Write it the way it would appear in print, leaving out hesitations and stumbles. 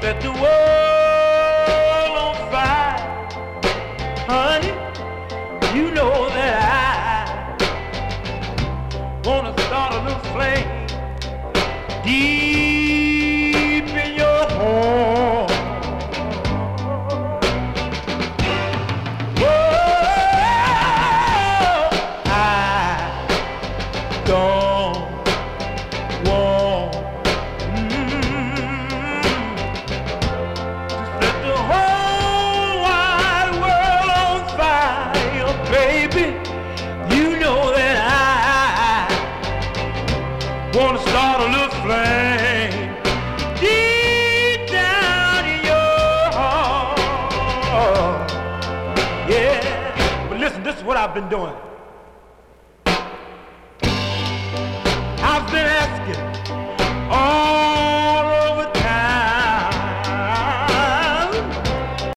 set the world on fire. Honey, you know that I wanna start a little flame deep in your heart. Whoa, I don't want to set the whole wide world on fire, baby. You know that I wanna start a little flame deep down in your heart. Yeah, but listen, this is what I've been doing. I've been asking